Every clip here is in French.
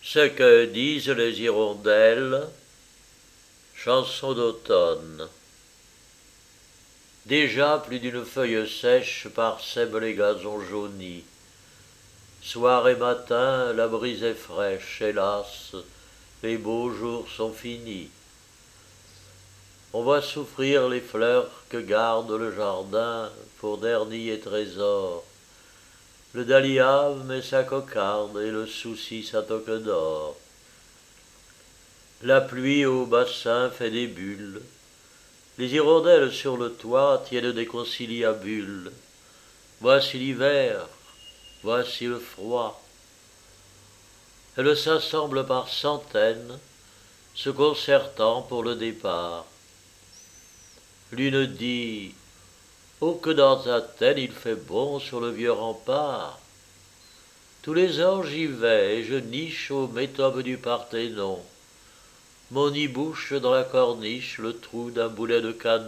Ce que disent les hirondelles, chanson d'automne. Déjà plus d'une feuille sèche parsème les gazons jaunis. Soir et matin, la brise est fraîche, hélas, les beaux jours sont finis. On voit souffrir les fleurs que garde le jardin pour dernier trésor. Le dahlia met sa cocarde et le souci sa toque d'or. La pluie au bassin fait des bulles. Les hirondelles sur le toit tiennent des conciliabules. Voici l'hiver, voici le froid. Elles s'assemblent par centaines, se concertant pour le départ. L'une dit « Oh que dans Athènes il fait bon sur le vieux rempart ! Tous les ans j'y vais et je niche au métope du Parthénon. Mon nid bouche dans la corniche le trou d'un boulet de canon. »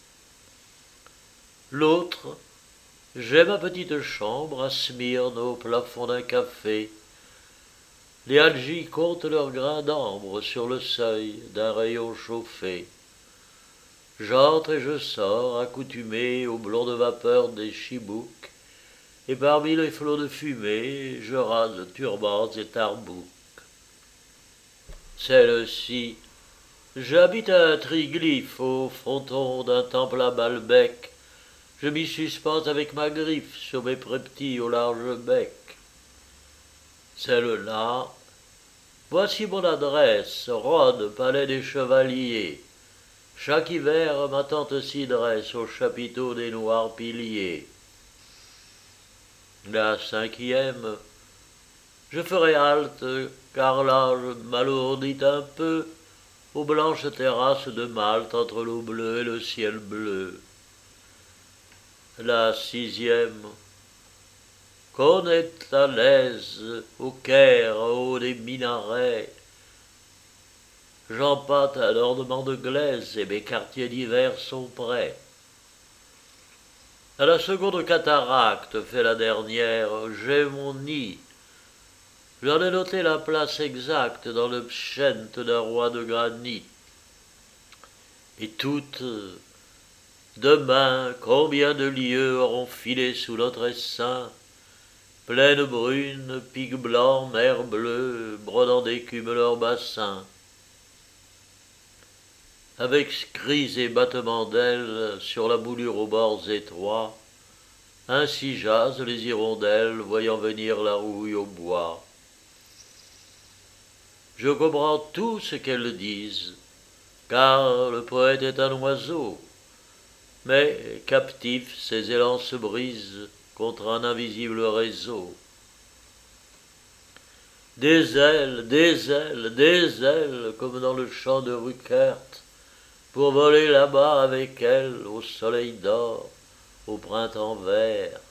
L'autre « J'ai ma petite chambre à Smyrne au plafond d'un café. Les algies comptent leurs grains d'ambre sur le seuil d'un rayon chauffé. J'entre et je sors, accoutumé aux blondes vapeurs des chibouks, et parmi les flots de fumée, je rase turbans et tarbouks. Celle-ci, j'habite un triglyphe au fronton d'un temple à Balbec. Je m'y suspends avec ma griffe sur mes préptis au large bec. Celle-là, voici mon adresse, Rhodes, palais des chevaliers. Chaque hiver, ma tante s'y dresse au chapiteau des noirs piliers. La cinquième, je ferai halte, car l'âge m'alourdit un peu, aux blanches terrasses de Malte entre l'eau bleue et le ciel bleu. La sixième, qu'on est à l'aise au Caire, au haut des minarets. J'empâte un ornement de glaise et mes quartiers d'hiver sont prêts. À la seconde cataracte, fait la dernière, j'ai mon nid. J'en ai noté la place exacte dans le pschent d'un roi de granit. Et toutes, demain, combien de lieues auront filé sous notre essaim, plaine brune, pic blanc, mer bleue, brodant d'écume leur bassin. Avec cris et battements d'ailes sur la moulure aux bords étroits, ainsi jasent les hirondelles, voyant venir la rouille au bois. Je comprends tout ce qu'elles disent, car le poète est un oiseau, mais captif, ses élans se brisent contre un invisible réseau. Des ailes, des ailes, des ailes, comme dans le chant de Ruckert, pour voler là-bas avec elle au soleil d'or, au printemps vert.